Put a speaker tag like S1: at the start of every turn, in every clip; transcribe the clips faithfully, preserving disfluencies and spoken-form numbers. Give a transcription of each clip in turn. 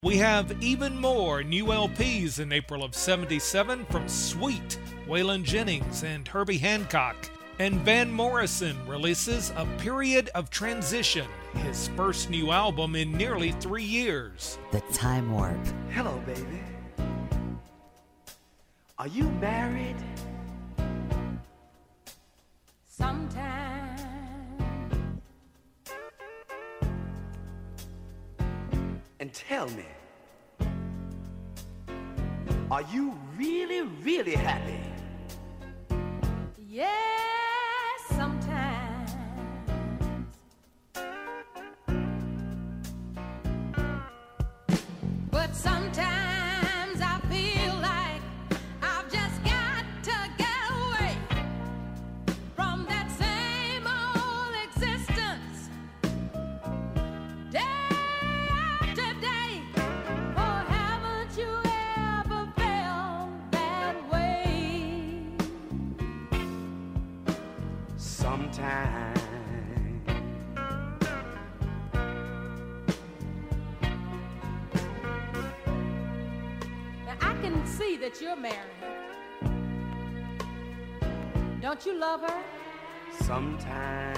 S1: We have even more new L Ps in April of seventy-seven from Sweet, Waylon Jennings, and Herbie Hancock. And Van Morrison releases A Period of Transition, his first new album in nearly three years.
S2: The Time Warp.
S3: Hello, baby. Are you married?
S4: Sometimes.
S3: And tell me, are you really, really happy?
S4: Yes, sometimes. But sometimes I feel like I've just got to get away from that same old existence. Day after day. Oh, haven't you ever felt that way?
S3: Sometimes.
S4: Now I can see that you're married. Don't you love her?
S3: Sometimes.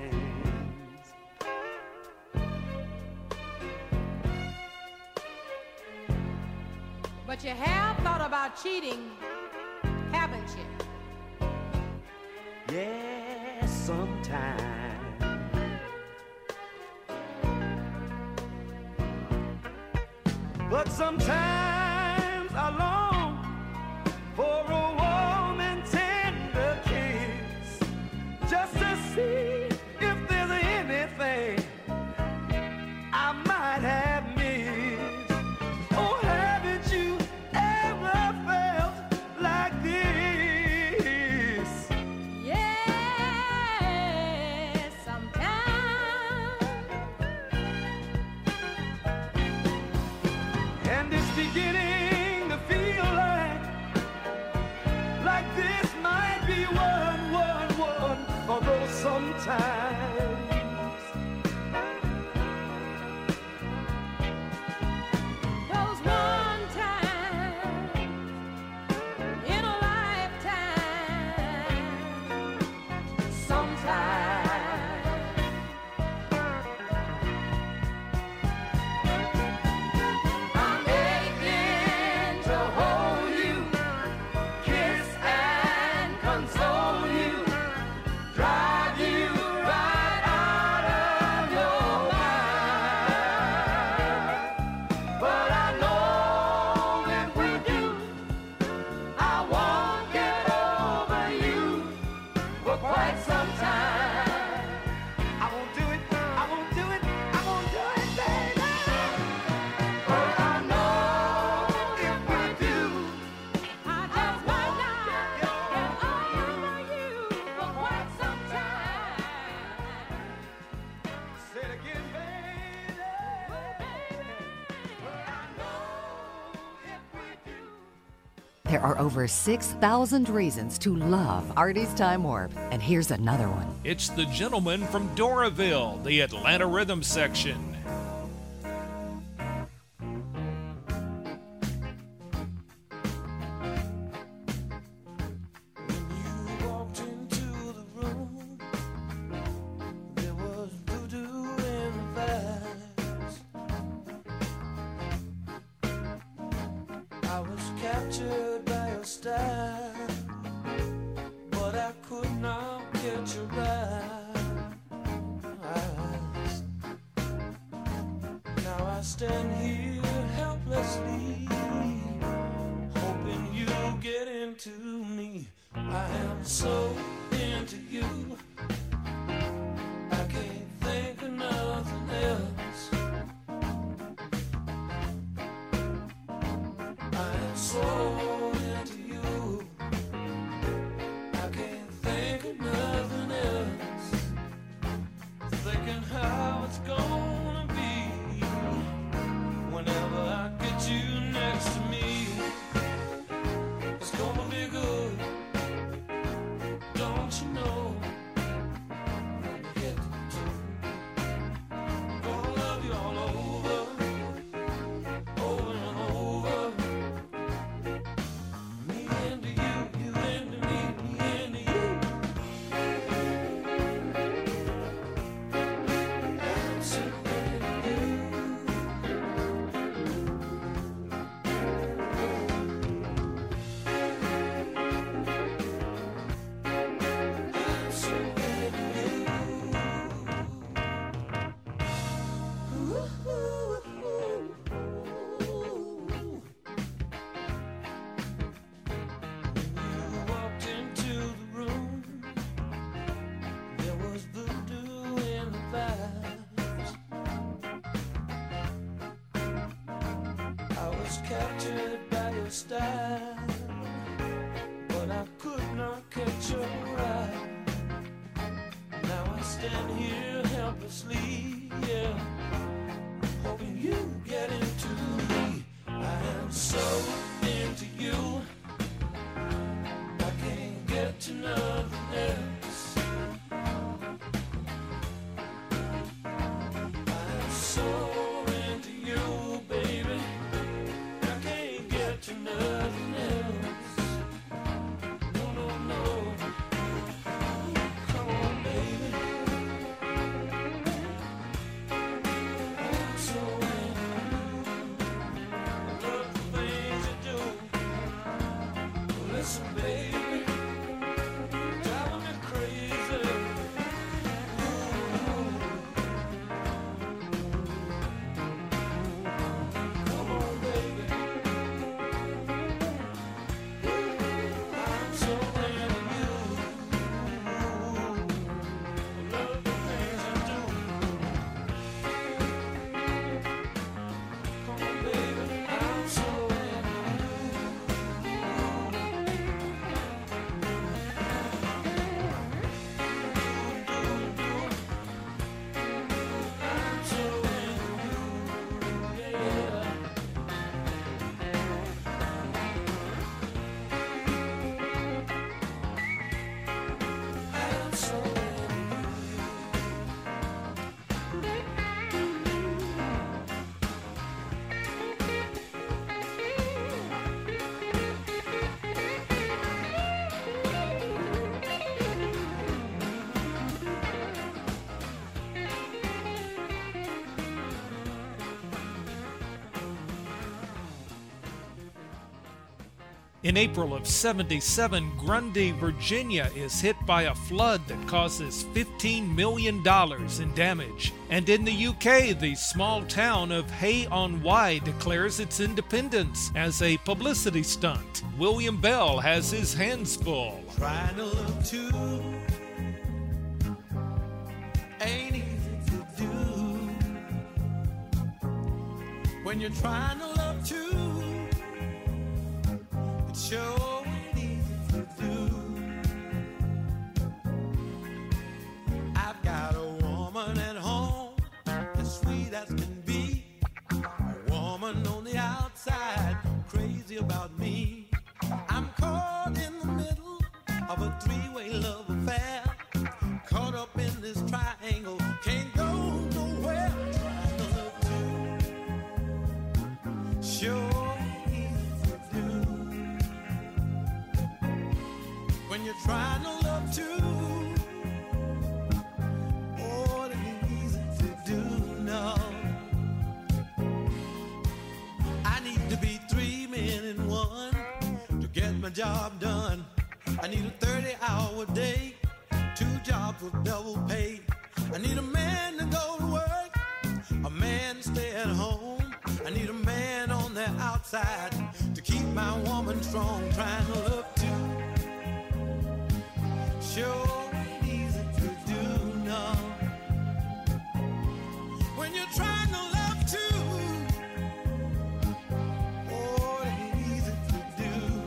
S4: But you have thought about cheating, haven't you?
S3: Yes, sometimes. But sometimes I long for a warm and tender kiss, just to see if there's anything I might have missed. Oh, haven't you ever felt like this?
S4: Yes, sometimes.
S3: And it's beginning to feel like like this might be one, one, one, although sometimes
S4: Those one time in a lifetime. Sometimes. I'm aching to hold you, kiss and console you, drive you right out of your mind. But I know if we do, I won't get over you for quite some time.
S3: I won't do it, I won't do it, I won't do it, baby.
S4: But I know
S3: If we do,
S4: I just might not get over you for quite some time.
S3: say it again, baby. But I know if we do.
S2: There are over six thousand reasons to love Artie's Time Warp. And here's another one.
S1: It's the gentleman from Doraville, the Atlanta Rhythm Section.
S5: You walked into the room. There was voodoo in the vibes. I was captured by your style, but I could not get your eyes. Now I stand here helplessly, hoping you'll get into me. I am so into you, I can't think of nothing else. I am so into you, I can't think of nothing else. Thinking how it's gonna be whenever I get you next to me. It's gonna be good, don't you know? When you get to, gonna love you all over. was captured by your style, but I could not catch your eye. Now I stand here helplessly, yeah, hoping you get into me. I am so into you, I can't get to nothing else. I am so into you, baby, I can't get to nothing else. No, no, no. Come on, baby. I'm so into you. I love the things you do. Listen, baby, driving me crazy. Ooh. Come on, baby. I'm so into you. I love the things you do. Come on, baby. I'm so into I'm so into you. Yeah. I'm so into
S1: In April of seventy-seven, Grundy, Virginia is hit by a flood that causes fifteen million dollars in damage. And in the U K, the small town of Hay-on-Wye declares its independence as a publicity stunt. William Bell has his hands full.
S6: Trying to look too ain't easy to do. When you're trying to love too, it sure ain't easy to do. I've got a woman at home as sweet as can be, a woman on the outside crazy about me. I'm caught in the middle of a three-way love affair, caught up in this triangle, can't go nowhere. Trying to love too, sure easy to do. When you're trying to love too, oh, it ain't easy to do, no. I need to be three men in one to get my job done. I need a thirty-hour day, two jobs with double pay. I need a man to go to work, a man to stay at home. I need a man on the outside to keep my woman strong. Trying to look too, sure ain't easy to do, no. When you're trying to love too, oh, it ain't easy to do.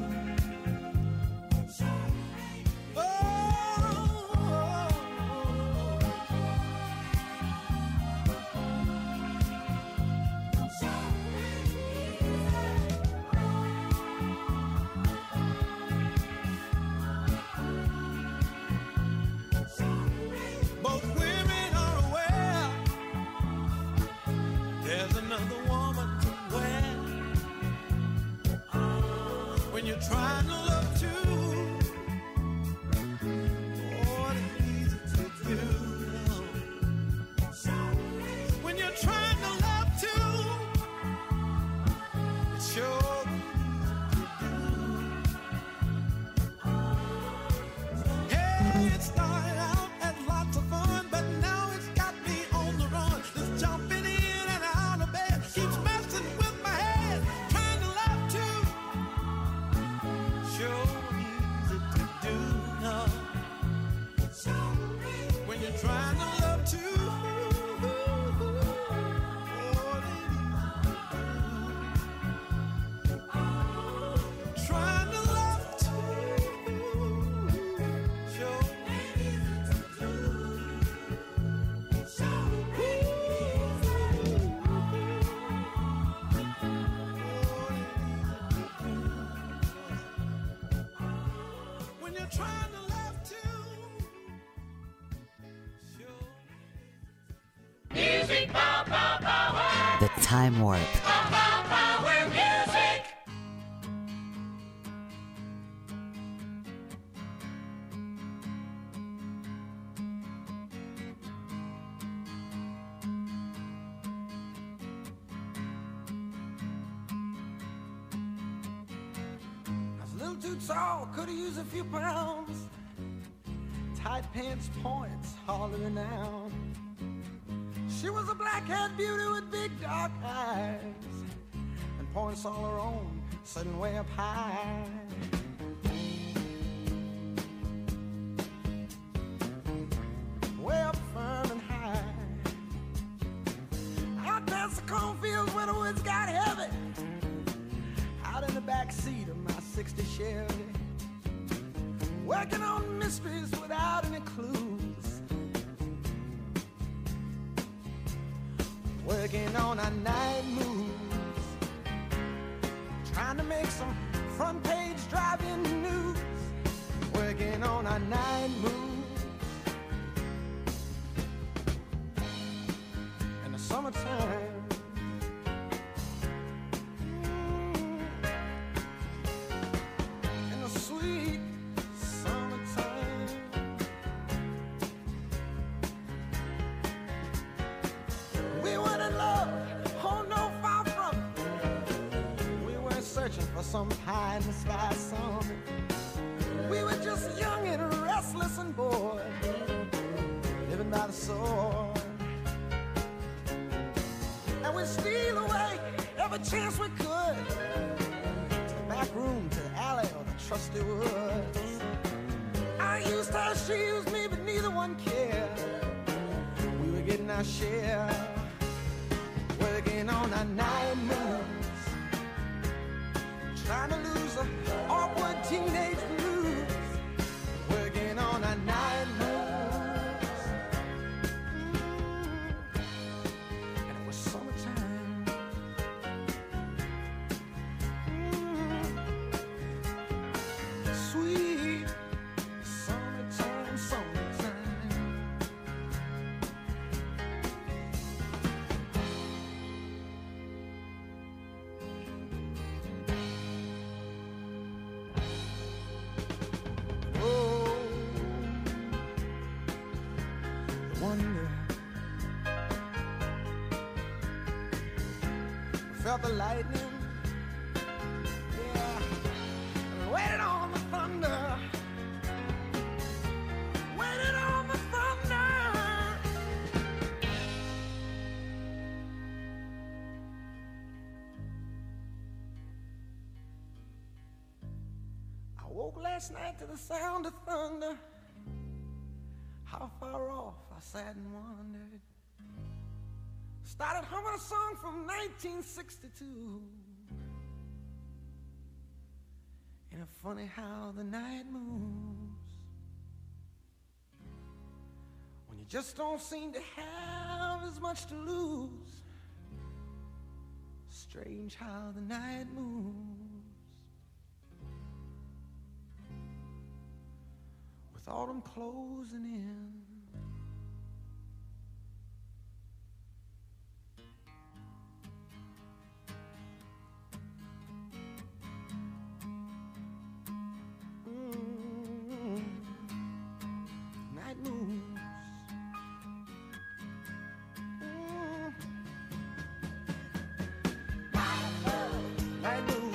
S6: Both women are aware there's another woman somewhere. When you're trying to love too, oh, it ain't easy to do, no. When you're trying to love too, it's sure easy to do. Hey, it started out as lots of fun, but now it's got me on the run. This jumping in and out of bed keeps messing with my head. Trying to love too, sure easy to do, no. When you're trying to love too, oh, it ain't easy to do.
S2: Time Warp.
S4: Power music.
S6: I was a little too tall, could've used a few pounds. Tight pants points, hardly renowned. She was a black-haired beauty with big dark eyes and points all her own, sitting way up high. Way up firm and high. Out past the cornfields where the woods got heavy. Out in the back seat of my sixty Chevy. Working on mysteries without any clues. Working on our night moves. Trying to make some front page driving news. Working on our night moves. In the summertime. In the sweet summertime. We weren't in love, oh no, far from it. We weren't searching for some pie in the sky summit. We were just young and restless and bored, living by the sword. And we'd steal away every chance we could, to the back room, to the alley, or the trusty woods. I used her, she used me, but neither one cared. We were getting our share, working on our night moves, trying to lose the awkward teenage blues, working on our night moves. Mm. And it was summertime. Mm. Sweet summertime, summertime. Oh, the wonder. We felt the lightning. Yeah. And we waited on the thunder. Waited on the thunder. I woke last night to the sound of thunder. How far off I sat and wondered. Started humming a song from nineteen sixty-two. Ain't it funny how the night moves when you just don't seem to have as much to lose? Strange how the night moves with autumn closing in. Mm, night moves. Mm. Night moves.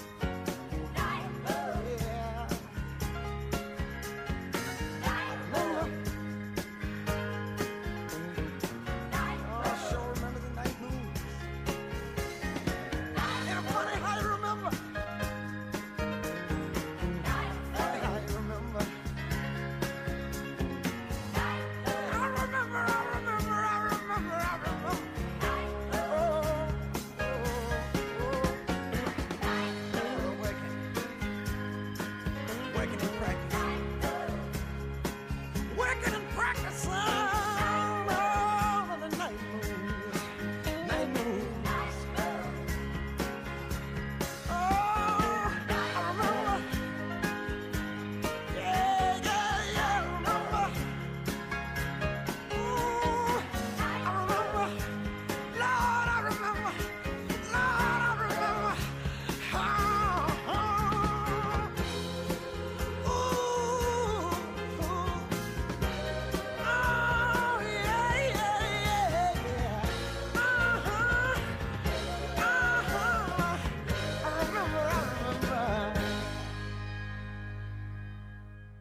S6: Yeah. Night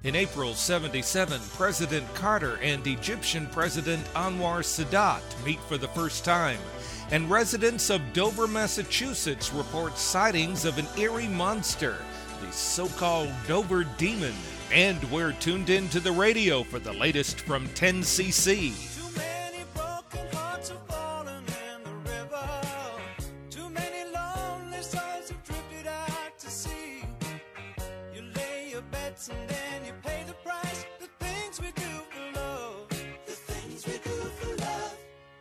S1: In April seventy-seven, President Carter and Egyptian President Anwar Sadat meet for the first time, and residents of Dover, Massachusetts report sightings of an eerie monster, the so-called Dover Demon. And we're tuned in to the radio for the latest from ten C C.
S5: Too many broken hearts have fallen in the river. Too many lonely souls have drifted out to sea. You lay your bets and then you pay the price. The things we do for love. The things we do for love.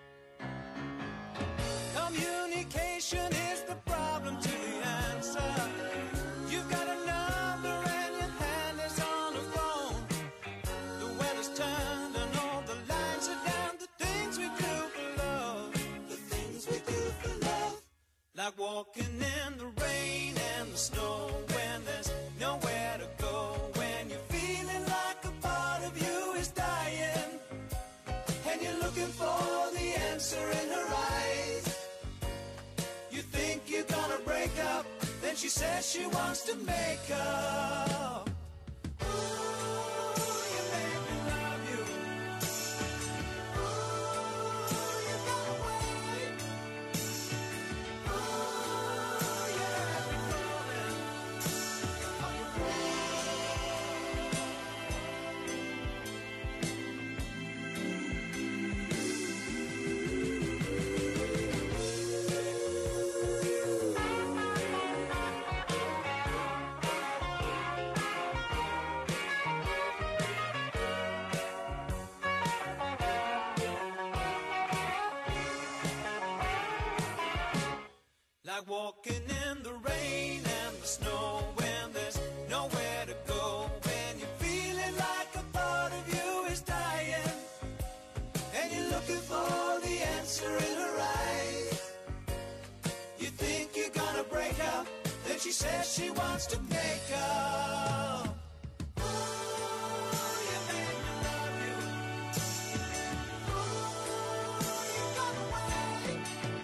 S5: Communication is the problem to the answer. You've got a number and your hand is on the phone. The weather's turned and all the lines are down. The things we do for love. The things we do for love. Like walking in the rain and the snow when there's nowhere to go. When you're feeling like a part of you is dying and you're looking for the answer in her eyes. You think you're gonna break up, then she says she wants to make up. Ooh, you make me love you. Ooh, you got away. Ooh, you have me falling. Are you like walking in the rain and the snow when there's nowhere to go. When you're feeling like a part of you is dying and you're looking for the answer in her eyes. You think you're gonna break up, then she says she wants to make up. Ooh, you make me love you. Ooh, you got away.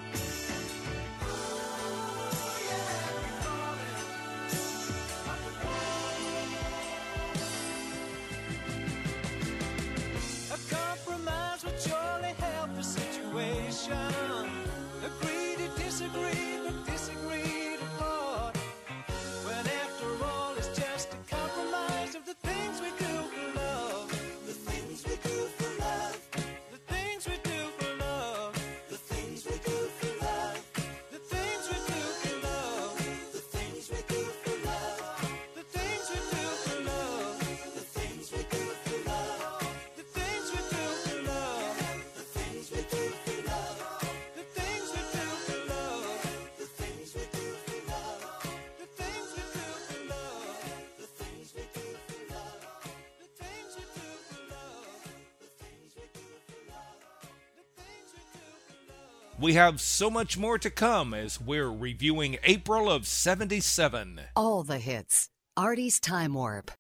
S5: A compromise would surely help the situation. Agree to disagree, but disagree to part. When after all it's just a compromise of the things we do for love. The things we do for love. The things we do for love. The things we do for love. The things we do for love. The things we do for love. The things we do for love. The things we do for love. The things we do for love. The things we do for love. The things we do for love. The things we do for love. The things we do for love. The things we do for love. The things we do for love. The things we do for love. The things we do for love.
S1: We have so much more to come as we're reviewing April of seventy-seven.
S2: All the hits. Artie's Time Warp.